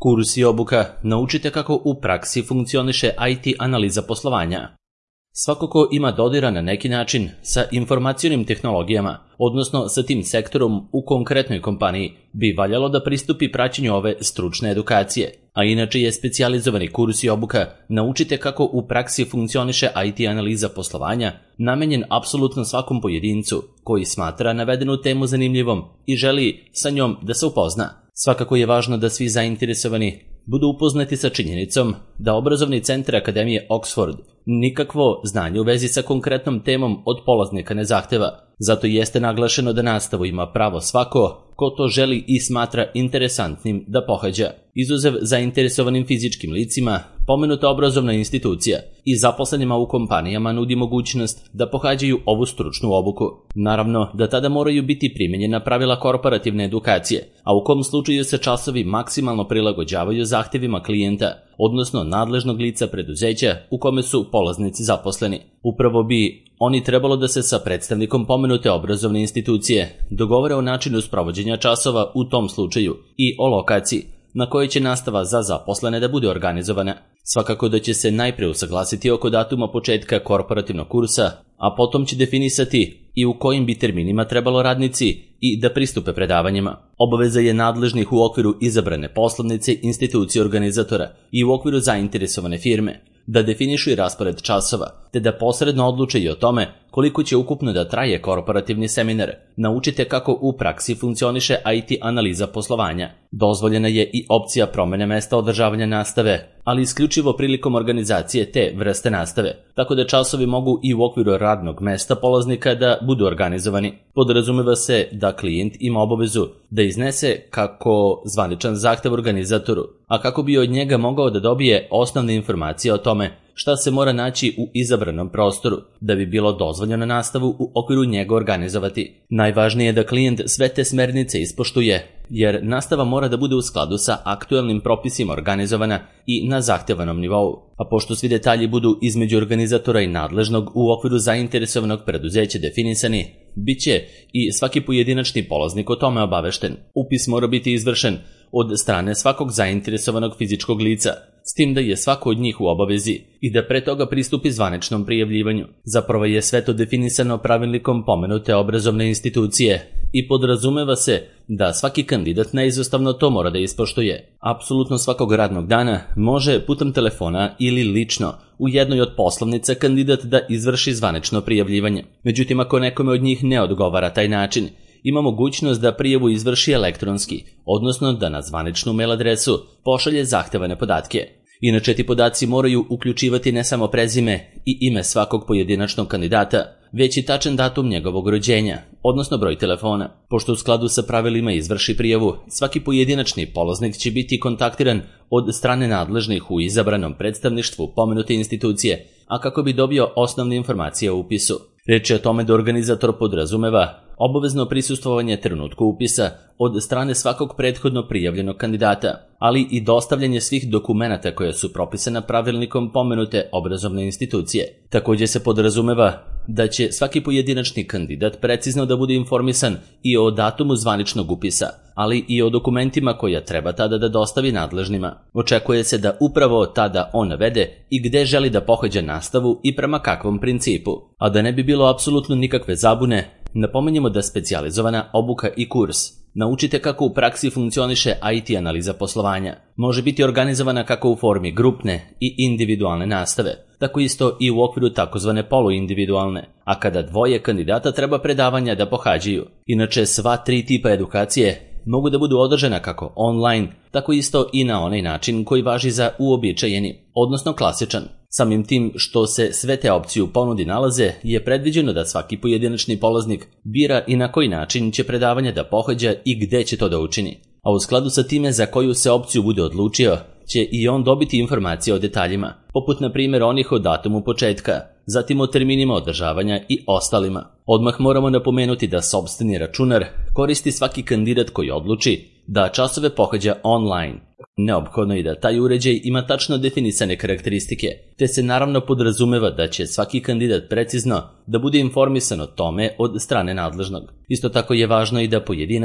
Kurs i obuka naučite kako u praksi funkcioniše IT analiza poslovanja. Svako ko ima dodira na neki način sa informacionim tehnologijama, odnosno sa tim sektorom u konkretnoj kompaniji, bi valjalo da pristupi praćenju ove stručne edukacije. A inače je specijalizovani kurs i obuka naučite kako u praksi funkcioniše IT analiza poslovanja, namenjen apsolutno svakom pojedincu koji smatra navedenu temu zanimljivom i želi sa njom da se upozna. Svakako je važno da svi zainteresovani budu upoznati sa činjenicom da obrazovni centar Akademije Oxford nikakvo znanje u vezi sa konkretnom temom od polaznika ne zahteva. Zato jeste naglašeno da nastavu ima pravo svako ko to želi i smatra interesantnim da pohađa. Izuzev zainteresovanim fizičkim licima, pomenuta obrazovna institucija i zaposlenima u kompanijama nudi mogućnost da pohađaju ovu stručnu obuku. Naravno da tada moraju biti primenjena pravila korporativne edukacije, a u kom slučaju se časovi maksimalno prilagođavaju zahtjevima klijenta, odnosno nadležnog lica preduzeća u kome su polaznici zaposleni. Upravo bi oni trebalo da se sa predstavnikom pomenute obrazovne institucije dogovore o načinu sprovođenja časova u tom slučaju i o lokaciji na kojoj će nastava za zaposlene da bude organizovana. Svakako da će se najpre usaglasiti oko datuma početka korporativnog kursa, a potom će definisati i u kojim bi terminima trebalo radnici i da pristupe predavanjima. Obaveza je nadležnih u okviru izabrane poslovnice institucije organizatora i u okviru zainteresovane firme da definišu i raspored časova, te da posredno odluče i o tome koliko će ukupno da traje korporativni seminar. Naučite kako u praksi funkcioniše IT analiza poslovanja. Dozvoljena je i opcija promene mesta održavanja nastave, ali isključivo prilikom organizacije te vrste nastave, tako da časovi mogu i u okviru radnog mesta polaznika da budu organizovani. Podrazumeva se da klijent ima obavezu da iznese kako zvaničan zahtev organizatoru, a kako bi od njega mogao da dobije osnovne informacije o tome šta se mora naći u izabranom prostoru da bi bilo dozvoljeno nastavu u okviru njega organizovati. Najvažnije je da klijent sve te smernice ispoštuje, jer nastava mora da bude u skladu sa aktuelnim propisima organizovana i na zahtevanom nivou. A pošto svi detalji budu između organizatora i nadležnog u okviru zainteresovanog preduzeća definisani, bit će i svaki pojedinačni polaznik o tome obavešten. Upis mora biti izvršen od strane svakog zainteresovanog fizičkog lica, s tim da je svako od njih u obavezi i da pre toga pristupi zvaničnom prijavljivanju. Zapravo je sve to definisano pravilnikom pomenute obrazovne institucije i podrazumeva se da svaki kandidat neizostavno to mora da ispoštuje. Apsolutno svakog radnog dana može putem telefona ili lično u jednoj od poslovnica kandidat da izvrši zvanično prijavljivanje. Međutim, ako nekome od njih ne odgovara taj način, ima mogućnost da prijavu izvrši elektronski, odnosno da na zvaničnu mail adresu pošalje zahtevane podatke. Inače, ti podaci moraju uključivati ne samo prezime i ime svakog pojedinačnog kandidata, već i tačan datum njegovog rođenja, odnosno broj telefona. Pošto u skladu sa pravilima izvrši prijavu, svaki pojedinačni polaznik će biti kontaktiran od strane nadležnih u izabranom predstavništvu pomenute institucije, a kako bi dobio osnovne informacije o upisu. Reč je o tome da organizator podrazumeva obavezno prisustvovanje trenutku upisa od strane svakog prethodno prijavljenog kandidata, ali i dostavljanje svih dokumenata koja su propisana pravilnikom pomenute obrazovne institucije. Također se podrazumeva da će svaki pojedinačni kandidat precizno da bude informisan i o datumu zvaničnog upisa, ali i o dokumentima koja treba tada da dostavi nadležnima. Očekuje se da upravo tada on navede i gde želi da pohađa nastavu i prema kakvom principu. A da ne bi bilo apsolutno nikakve zabune, napominjemo da specijalizovana obuka i kurs Naučite kako u praksi funkcioniše IT analiza poslovanja. Može biti organizovana kako u formi grupne i individualne nastave, tako isto i u okviru takozvane poluindividualne, a kada dvoje kandidata treba predavanja da pohađaju. Inače, sva tri tipa edukacije mogu da budu održana kako online, tako isto i na onaj način koji važi za uobičajeni, odnosno klasičan. Samim tim što se sve te opcije u ponudi nalaze, je predviđeno da svaki pojedinačni polaznik bira i na koji način će predavanje da pohađa i gde će to da učini. A u skladu sa time za koju se opciju bude odlučio, će i on dobiti informacije o detaljima, poput na primjer onih o datumu početka, zatim o terminima održavanja i ostalima. Odmah moramo napomenuti da sopstveni računar koristi svaki kandidat koji odluči da časove pohađa online. Neophodno je da taj uređaj ima tačno definisane karakteristike, te se naravno podrazumeva da će svaki kandidat precizno da bude informisan o tome od strane nadležnog. Isto tako je važno i da pojedinac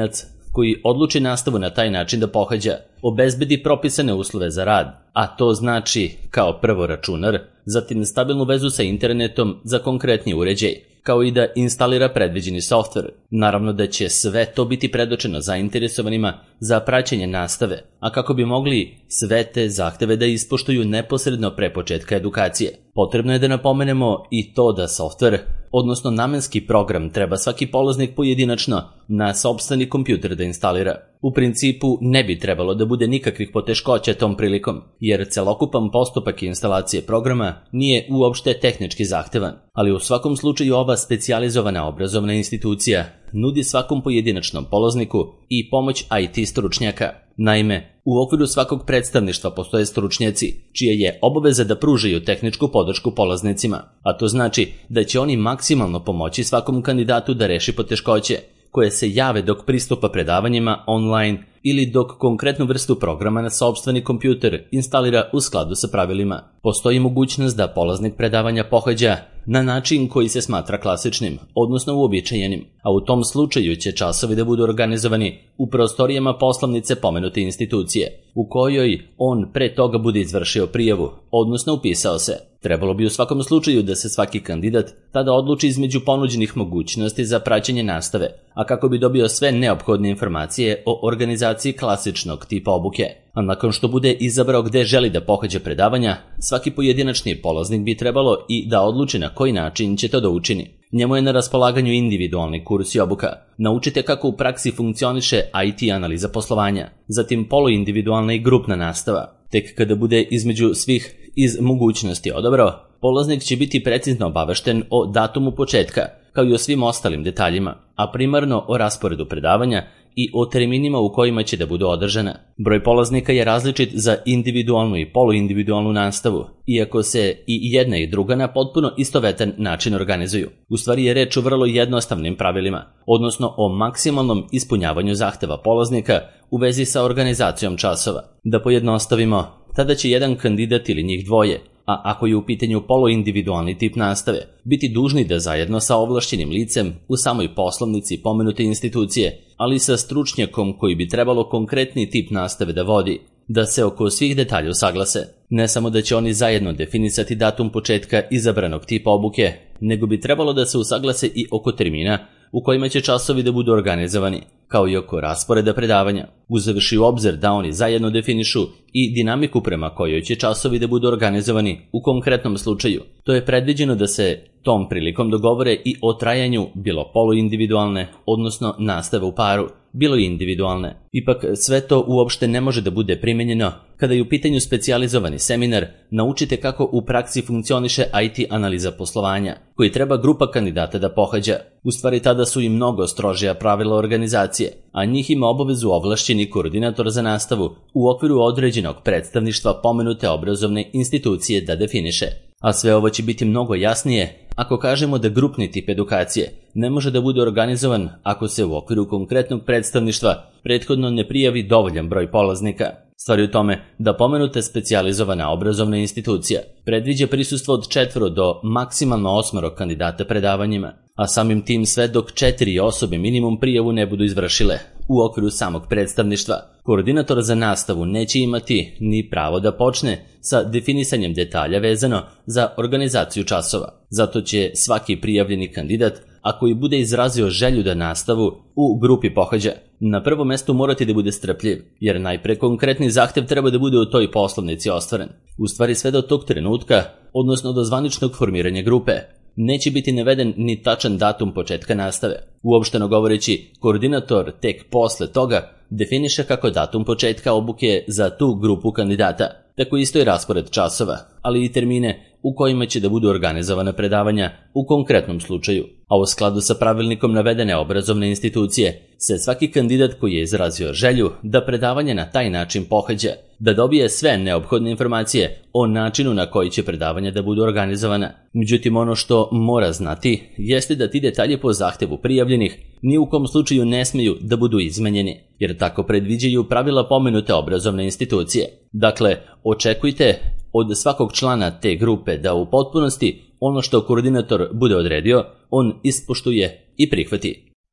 koji odluči nastavu na taj način da pohađa, obezbedi propisane uslove za rad, a to znači kao prvo računar, zatim stabilnu vezu sa internetom za konkretni uređaj, kao i da instalira predviđeni softver. Naravno da će sve to biti predočeno zainteresovanima za praćenje nastave, a kako bi mogli sve te zahteve da ispoštuju neposredno pre početka edukacije. Potrebno je da napomenemo i to da softver, odnosno namenski program, treba svaki polaznik pojedinačno na sopstveni kompjuter da instalira. U principu ne bi trebalo da bude nikakvih poteškoća tom prilikom, jer celokupan postupak instalacije programa nije uopšte tehnički zahtevan, ali u svakom slučaju ova specijalizovana obrazovna institucija nudi svakom pojedinačnom polazniku i pomoć IT stručnjaka. Naime, u okviru svakog predstavništva postoje stručnjaci, čija je obaveza da pružaju tehničku podršku polaznicima, a to znači da će oni maksimalno pomoći svakom kandidatu da reši poteškoće koje se jave dok pristupa predavanjima online ili dok konkretnu vrstu programa na sopstveni kompjuter instalira u skladu sa pravilima. Postoji mogućnost da polaznik predavanja pohađa na način koji se smatra klasičnim, odnosno uobičajenim, a u tom slučaju će časovi da budu organizovani u prostorijama poslovnice pomenute institucije, u kojoj on pre toga bude izvršio prijavu, odnosno upisao se. Trebalo bi u svakom slučaju da se svaki kandidat tada odluči između ponuđenih mogućnosti za praćenje nastave, a kako bi dobio sve neophodne informacije o organizaciji klasičnog tipa obuke. A nakon što bude izabrao gde želi da pohađa predavanja, svaki pojedinačni polaznik bi trebalo i da odluči na koji način će to da učini. Njemu je na raspolaganju individualni kurs i obuka. Naučite kako u praksi funkcioniše IT analiza poslovanja, zatim poluindividualna i grupna nastava. Tek kada bude između svih iz mogućnosti odabrao, polaznik će biti precizno obavešten o datumu početka, kao i o svim ostalim detaljima, a primarno o rasporedu predavanja i o terminima u kojima će da budu održana. Broj polaznika je različit za individualnu i poluindividualnu nastavu, iako se i jedna i druga na potpuno istovetan način organizuju. U stvari je reč o vrlo jednostavnim pravilima, odnosno o maksimalnom ispunjavanju zahteva polaznika u vezi sa organizacijom časova. Da pojednostavimo, tada će jedan kandidat ili njih dvoje, a ako je u pitanju poluindividualni tip nastave, biti dužni da zajedno sa ovlašćenim licem u samoj poslovnici pomenute institucije, ali sa stručnjakom koji bi trebalo konkretni tip nastave da vodi, da se oko svih detalja usaglase. Ne samo da će oni zajedno definisati datum početka izabranog tipa obuke, nego bi trebalo da se usaglase i oko termina u kojima će časovi da budu organizovani, kao i oko rasporeda predavanja, uzevši u obzir da oni zajedno definišu i dinamiku prema kojoj će časovi da budu organizovani u konkretnom slučaju. To je predviđeno da se tom prilikom dogovore i o trajanju bilo poluindividualne, odnosno nastave u paru, bilo i individualne. Ipak sve to uopšte ne može da bude primenjeno kada je u pitanju specijalizovani seminar Naučite kako u praksi funkcioniše IT analiza poslovanja, koji treba grupa kandidata da pohađa. U stvari tada su i mnogo strožija pravila organizacije, a njih ima obavezu ovlašćeni koordinator za nastavu u okviru određenog predstavništva pomenute obrazovne institucije da definiše. A sve ovo će biti mnogo jasnije ako kažemo da grupni tip edukacije ne može da bude organizovan ako se u okviru konkretnog predstavništva prethodno ne prijavi dovoljan broj polaznika. Stvar je u tome da pomenute specijalizovana obrazovna institucija predviđa prisustvo od 4 do maksimalno 8 kandidata predavanjima, a samim tim sve dok 4 osobe minimum prijavu ne budu izvršile u okviru samog predstavništva. Koordinator za nastavu neće imati ni pravo da počne sa definisanjem detalja vezano za organizaciju časova. Zato će svaki prijavljeni kandidat, ako i bude izrazio želju da nastavu u grupi pohađa, na prvom mestu morati da bude strpljiv, jer najpre konkretni zahtev treba da bude u toj poslovnici ostvaren. U stvari sve do tog trenutka, odnosno do zvaničnog formiranja grupe, neće biti naveden ni tačan datum početka nastave. Uopšteno govoreći, koordinator tek posle toga definiše kako datum početka obuke za tu grupu kandidata, tako isto i raspored časova, ali i termine u kojima će da budu organizovana predavanja u konkretnom slučaju. A u skladu sa pravilnikom navedene obrazovne institucije se svaki kandidat koji je izrazio želju da predavanje na taj način pohađa, da dobije sve neophodne informacije o načinu na koji će predavanja da budu organizovana. Međutim, ono što mora znati jeste da ti detalji po zahtevu prijavljenih ni u kom slučaju ne smeju da budu izmenjeni, jer tako predviđaju pravila pomenute obrazovne institucije. Dakle, očekujte od svakog člana te grupe da u potpunosti ono što koordinator bude odredio, on ispoštuje i prihvati.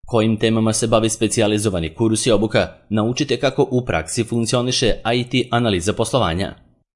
Kojim temama se bavi specijalizovani kurs i obuka, naučite kako u praksi funkcioniše IT analiza poslovanja.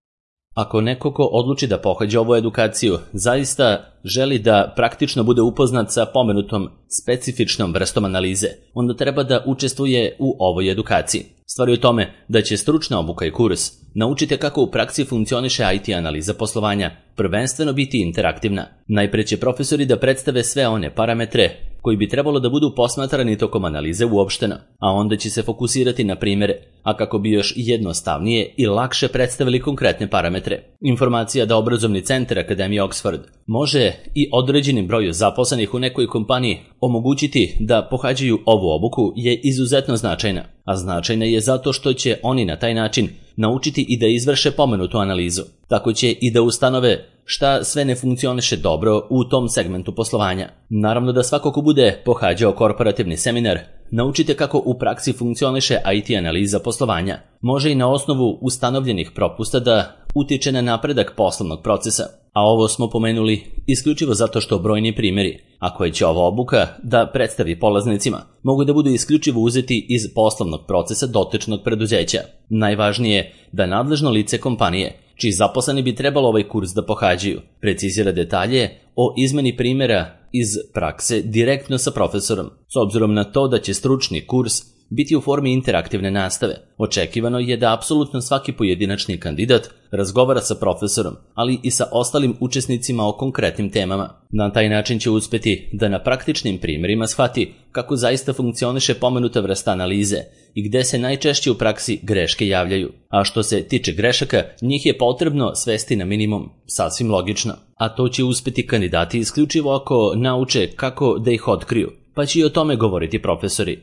Ako neko ko odluči da pohađa ovu edukaciju zaista želi da praktično bude upoznat sa pomenutom specifičnom vrstom analize, onda treba da učestvuje u ovoj edukaciji. Stvar je u tome da će stručna obuka i kurs naučite kako u praksi funkcioniše IT analiza poslovanja prvenstveno biti interaktivna. Najpre će profesori da predstave sve one parametre koji bi trebalo da budu posmatrani tokom analize uopšteno, a onda će se fokusirati na primjere, a kako bi još jednostavnije i lakše predstavili konkretne parametre. Informacija da obrazovni centar Akademije Oxford može i određenim broju zaposlenih u nekoj kompaniji omogućiti da pohađaju ovu obuku je izuzetno značajna, a značajna je zato što će oni na taj način naučiti i da izvrše pomenutu analizu. Tako će i da ustanove šta sve ne funkcioniše dobro u tom segmentu poslovanja. Naravno da svako ko bude pohađao korporativni seminar, naučite kako u praksi funkcioniše IT analiza poslovanja. Može i na osnovu ustanovljenih propusta da utiče na napredak poslovnog procesa. A ovo smo pomenuli isključivo zato što brojni primjeri, a koje će ova obuka da predstavi polaznicima, mogu da budu isključivo uzeti iz poslovnog procesa dotičnog preduzeća. Najvažnije je da nadležno lice kompanije, čiji zaposleni bi trebalo ovaj kurs da pohađaju, precizira detalje o izmeni primjera iz prakse direktno sa profesorom. S obzirom na to da će stručni kurs biti u formi interaktivne nastave, očekivano je da apsolutno svaki pojedinačni kandidat razgovara sa profesorom, ali i sa ostalim učesnicima o konkretnim temama. Na taj način će uspjeti da na praktičnim primjerima shvati kako zaista funkcioniše pomenuta vrsta analize i gde se najčešće u praksi greške javljaju. A što se tiče grešaka, njih je potrebno svesti na minimum, sasvim logično. A to će uspjeti kandidati isključivo ako nauče kako da ih otkriju, pa će i o tome govoriti profesori.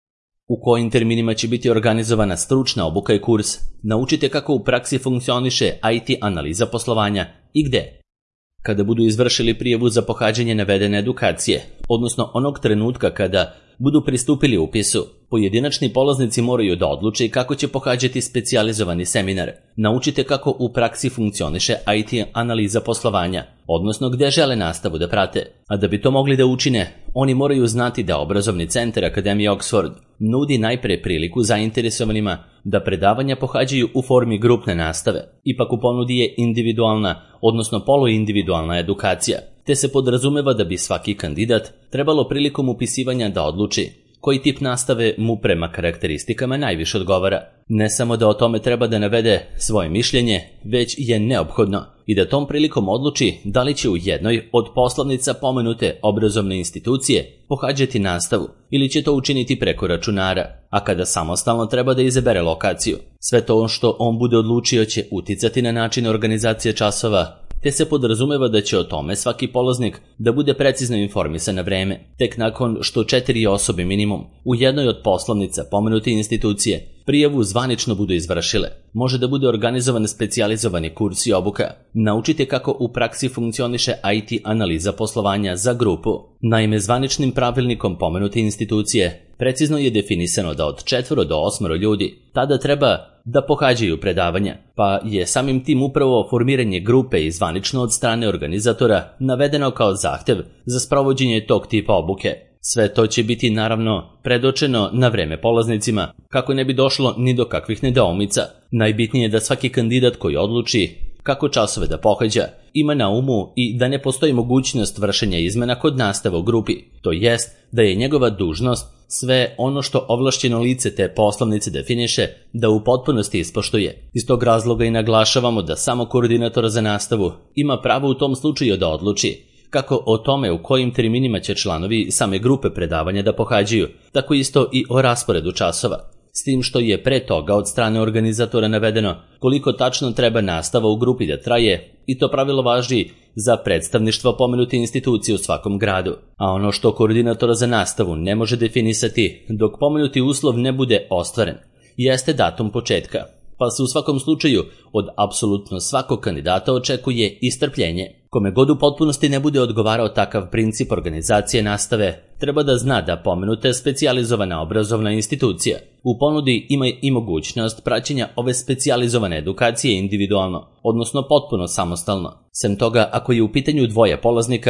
U kojim terminima će biti organizovana stručna obuka i kurs, naučite kako u praksi funkcioniše IT analiza poslovanja i gde. Kada budu izvršili prijavu za pohađanje navedene edukacije, odnosno onog trenutka kada budu pristupili upisu, pojedinačni polaznici moraju da odluče kako će pohađati specijalizovani seminar. Naučite kako u praksi funkcioniše IT analiza poslovanja, odnosno gde žele nastavu da prate. A da bi to mogli da učine, oni moraju znati da obrazovni centar Akademije Oxford nudi najpre priliku zainteresovanima da predavanja pohađaju u formi grupne nastave. Ipak u ponudi je individualna, odnosno poluindividualna edukacija, te se podrazumeva da bi svaki kandidat trebalo prilikom upisivanja da odluči koji tip nastave mu prema karakteristikama najviše odgovara. Ne samo da o tome treba da navede svoje mišljenje, već je neophodno i da tom prilikom odluči da li će u jednoj od poslovnica pomenute obrazovne institucije pohađati nastavu ili će to učiniti preko računara, a kada samostalno treba da izabere lokaciju. Sve to što on bude odlučio će uticati na način organizacije časova, te se podrazumeva da će o tome svaki polaznik da bude precizno informisan na vreme. Tek nakon što 4 osobe minimum u jednoj od poslovnica pomenute institucije prijavu zvanično budu izvršile, može da bude organizovan specijalizovani kurs i obuka. Naučite kako u praksi funkcioniše IT analiza poslovanja za grupu. Naime, zvaničnim pravilnikom pomenute institucije precizno je definisano da od 4 do 8 ljudi tada treba da pohađaju predavanja, pa je samim tim upravo formiranje grupe i zvanično od strane organizatora navedeno kao zahtev za sprovođenje tog tipa obuke. Sve to će biti naravno predočeno na vreme polaznicima kako ne bi došlo ni do kakvih nedoumica. Najbitnije je da svaki kandidat koji odluči kako časove da pohađa ima na umu i da ne postoji mogućnost vršenja izmena kod nastave u grupi, to jest da je njegova dužnost sve ono što ovlašćeno lice te poslovnice definiše da u potpunosti ispoštuje. Iz tog razloga i naglašavamo da samo koordinator za nastavu ima pravo u tom slučaju da odluči kako o tome u kojim terminima će članovi same grupe predavanja da pohađaju, tako isto i o rasporedu časova. S tim što je pre toga od strane organizatora navedeno koliko tačno treba nastava u grupi da traje i to pravilo važi za predstavništvo pomenute institucije u svakom gradu. A ono što koordinator za nastavu ne može definisati dok pomenuti uslov ne bude ostvaren, jeste datum početka, pa se u svakom slučaju od apsolutno svakog kandidata očekuje i strpljenje. Kome god u potpunosti ne bude odgovarao takav princip organizacije nastave, treba da zna da pomenuta specijalizovana obrazovna institucija u ponudi ima i mogućnost praćenja ove specijalizovane edukacije individualno, odnosno potpuno samostalno. Sem toga, ako je u pitanju dvoje polaznika,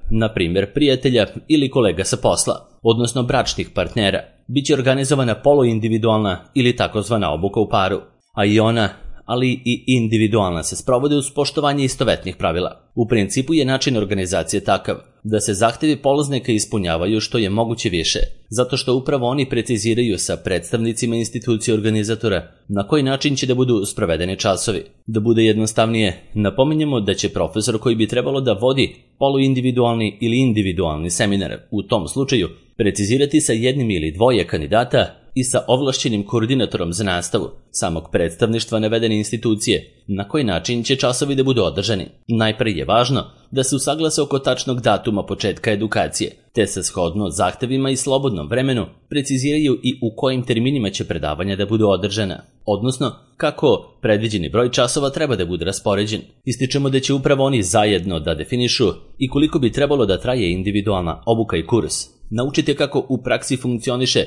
na primjer prijatelja ili kolega sa posla, odnosno bračnih partnera. Biće organizovana poluindividualna ili takozvana obuka u paru, a i ona, ali i individualna, se sprovode uz poštovanje istovetnih pravila. U principu je način organizacije takav da se zahtevi polaznika ispunjavaju što je moguće više, zato što upravo oni preciziraju sa predstavnicima institucije organizatora na koji način će da budu sprovedeni časovi. Da bude jednostavnije, napominjemo da će profesor koji bi trebalo da vodi poluindividualni ili individualni seminar u tom slučaju precizirati sa jednim ili dvoje kandidata i sa ovlašćenim koordinatorom za nastavu samog predstavništva navedene institucije na koji način će časovi da budu održani. Najpre je važno da se usaglase oko tačnog datuma početka edukacije, te se shodno zahtevima i slobodnom vremenu preciziraju i u kojim terminima će predavanja da budu održana, odnosno kako predviđeni broj časova treba da bude raspoređen. Ističemo da će upravo oni zajedno da definišu i koliko bi trebalo da traje individualna obuka i kurs. Naučite kako u praksi funkcioniše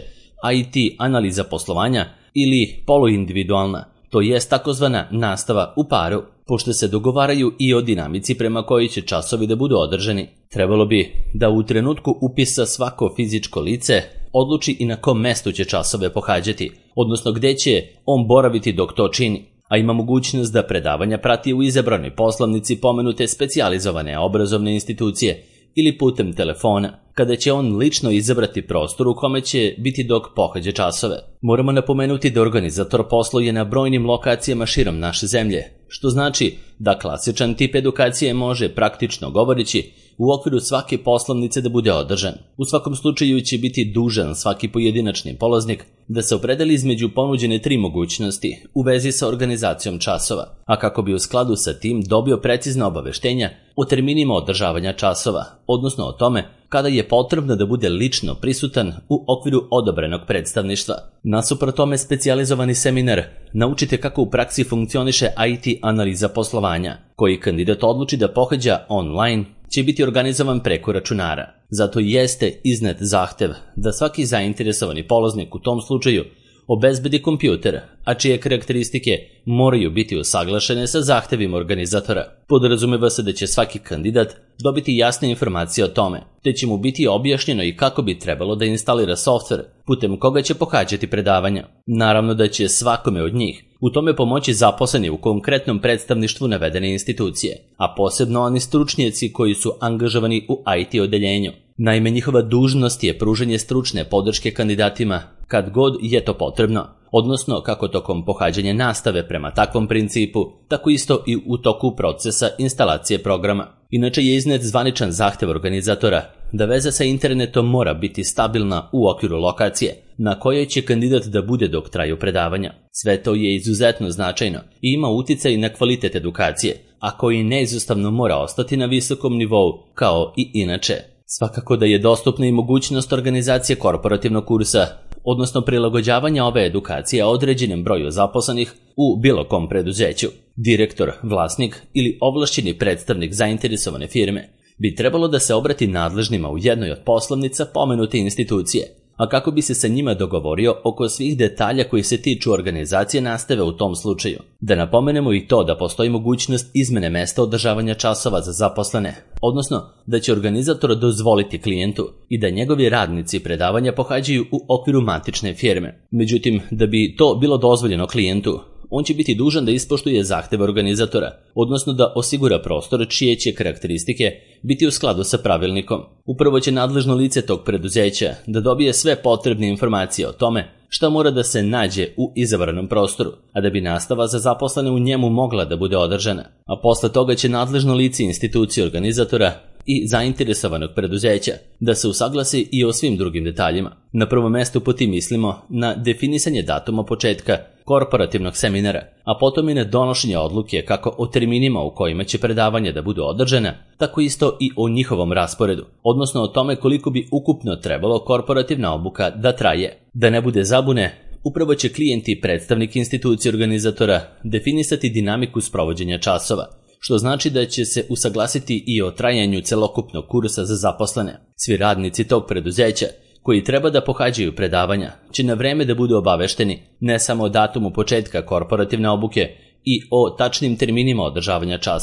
IT analiza poslovanja ili poluindividualna, to jest takozvana nastava u paru, pošto se dogovaraju i o dinamici prema kojoj će časovi da budu održani. Trebalo bi da u trenutku upisa svako fizičko lice odluči i na kom mestu će časove pohađati, odnosno gde će on boraviti dok to čini, a ima mogućnost da predavanja prati u izabranoj poslovnici pomenute specijalizovane obrazovne institucije ili putem telefona, kada će on lično izabrati prostor u kome će biti dok pohađa časove. Moramo napomenuti da organizator posluje na brojnim lokacijama širom naše zemlje, što znači da klasičan tip edukacije može, praktično govoreći, u okviru svake poslovnice da bude održan. U svakom slučaju će biti dužan svaki pojedinačni polaznik da se opredeli između ponuđene 3 mogućnosti u vezi sa organizacijom časova, a kako bi u skladu sa tim dobio precizna obaveštenja o terminima održavanja časova, odnosno o tome kada je potrebno da bude lično prisutan u okviru odobrenog predstavništva. Nasuprot tome, specijalizovani seminar Naučite kako u praksi funkcioniše IT analiza poslovanja, koji kandidat odluči da pohađa online, će biti organizovan preko računara. Zato jeste iznet zahtev da svaki zainteresovani polaznik u tom slučaju obezbedi kompjuter, a čije karakteristike moraju biti usaglašene sa zahtevima organizatora. Podrazumeva se da će svaki kandidat dobiti jasne informacije o tome, te će mu biti objašnjeno i kako bi trebalo da instalira softver putem koga će pohađati predavanja. Naravno da će svakome od njih u tome pomoći zaposleni u konkretnom predstavništvu navedene institucije, a posebno oni stručnjaci koji su angažovani u IT odeljenju. Naime, njihova dužnost je pružanje stručne podrške kandidatima kad god je to potrebno, odnosno kako tokom pohađanja nastave prema takvom principu, tako isto i u toku procesa instalacije programa. Inače je iznet zvaničan zahtev organizatora da veza sa internetom mora biti stabilna u okviru lokacije na kojoj će kandidat da bude dok traju predavanja. Sve to je izuzetno značajno i ima uticaj na kvalitet edukacije, a koji neizostavno mora ostati na visokom nivou kao i inače. Svakako da je dostupna i mogućnost organizacije korporativnog kursa, odnosno prilagođavanja ove edukacije određenom broju zaposlenih u bilo kom preduzeću. Direktor, vlasnik ili ovlašćeni predstavnik zainteresovane firme bi trebalo da se obrati nadležnima u jednoj od poslovnica pomenute institucije, a kako bi se sa njima dogovorio oko svih detalja koji se tiču organizacije nastave u tom slučaju. Da napomenemo i to da postoji mogućnost izmene mesta održavanja časova za zaposlene, odnosno da će organizator dozvoliti klijentu i da njegovi radnici predavanja pohađaju u okviru matične firme. Međutim, da bi to bilo dozvoljeno klijentu, on će biti dužan da ispoštuje zahteve organizatora, odnosno da osigura prostor čije će karakteristike biti u skladu sa pravilnikom. Upravo će nadležno lice tog preduzeća da dobije sve potrebne informacije o tome šta mora da se nađe u izabranom prostoru, a da bi nastava za zaposlene u njemu mogla da bude održana. A posle toga će nadležno lice institucije organizatora i zainteresovanog preduzeća da se usaglasi i o svim drugim detaljima. Na prvom mestu po tim mislimo na definisanje datuma početka korporativnog seminara, a potom i na donošenje odluke kako o terminima u kojima će predavanja da budu održana, tako isto i o njihovom rasporedu, odnosno o tome koliko bi ukupno trebalo korporativna obuka da traje. Da ne bude zabune, upravo će klijent i predstavnik institucije organizatora definisati dinamiku sprovođenja časova, što znači da će se usaglasiti i o trajanju celokupnog kursa za zaposlene. Svi radnici tog preduzeća koji treba da pohađaju predavanja će na vreme da budu obavešteni ne samo o datumu početka korporativne obuke i o tačnim terminima održavanja časova,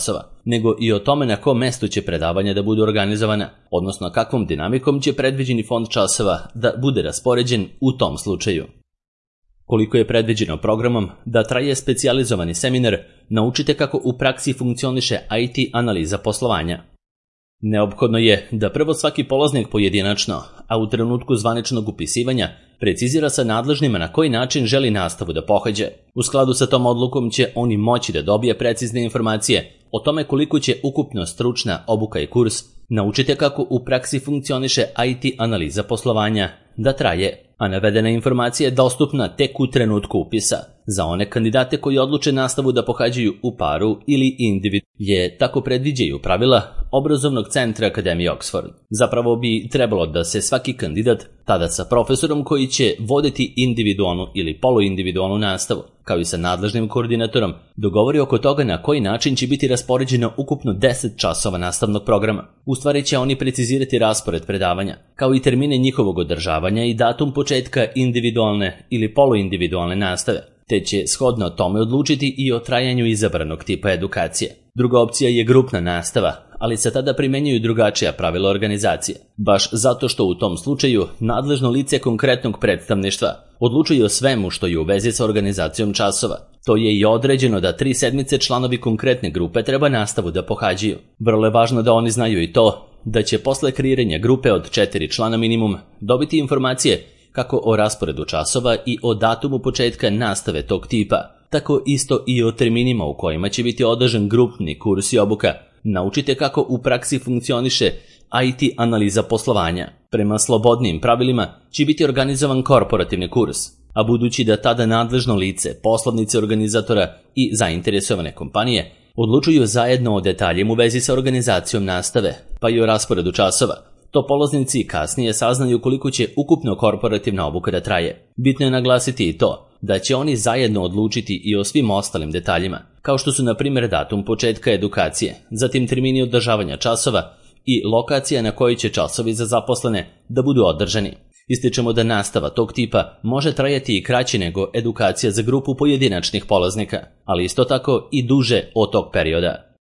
nego i o tome na kom mestu će predavanja da budu organizovana, odnosno kakvom dinamikom će predviđeni fond časova da bude raspoređen u tom slučaju. Koliko je predviđeno programom da traje specijalizovani seminar, naučite kako u praksi funkcioniše IT analiza poslovanja. Neophodno je da prvo svaki polaznik pojedinačno, a u trenutku zvaničnog upisivanja, precizira sa nadležnima na koji način želi nastavu da pohađa. U skladu sa tom odlukom će oni moći da dobije precizne informacije o tome koliko će ukupno stručna obuka i kurs naučite kako u praksi funkcioniše IT analiza poslovanja da traje, a navedena informacija je dostupna tek u trenutku upisa. Za one kandidate koji odluče nastavu da pohađaju u paru ili individualno je tako predviđaju pravila Obrazovnog centra Akademije Oxford. Zapravo bi trebalo da se svaki kandidat, tada sa profesorom koji će voditi individualnu ili poluindividualnu nastavu, kao i sa nadležnim koordinatorom, dogovori oko toga na koji način će biti raspoređeno ukupno 10 časova nastavnog programa. U stvari će oni precizirati raspored predavanja, kao i termine njihovog održavanja i datum početka individualne ili poluindividualne nastave, te će shodno tome odlučiti i o trajanju izabranog tipa edukacije. Druga opcija je grupna nastava, ali se tada primenjuju drugačija pravila organizacije, baš zato što u tom slučaju nadležno lice konkretnog predstavništva odlučuje o svemu što je u vezi sa organizacijom časova. To je i određeno da 3 sedmice članovi konkretne grupe treba nastavu da pohađaju. Vrlo je važno da oni znaju i to da će posle kreiranja grupe od 4 člana minimum dobiti informacije kako o rasporedu časova i o datumu početka nastave tog tipa, tako isto i o terminima u kojima će biti održan grupni kurs i obuka. Naučite kako u praksi funkcioniše IT analiza poslovanja. Prema slobodnim pravilima će biti organizovan korporativni kurs, a budući da tada nadležno lice, poslovnice organizatora i zainteresovane kompanije odlučuju zajedno o detaljima u vezi sa organizacijom nastave, pa i o rasporedu časova, to polaznici kasnije saznaju koliko će ukupno korporativna obuka da traje. Bitno je naglasiti i to da će oni zajedno odlučiti i o svim ostalim detaljima, kao što su na primjer datum početka edukacije, zatim termini održavanja časova i lokacija na kojoj će časovi za zaposlene da budu održani. Ističemo da nastava tog tipa može trajati i kraće nego edukacija za grupu pojedinačnih polaznika, ali isto tako i duže od tog perioda.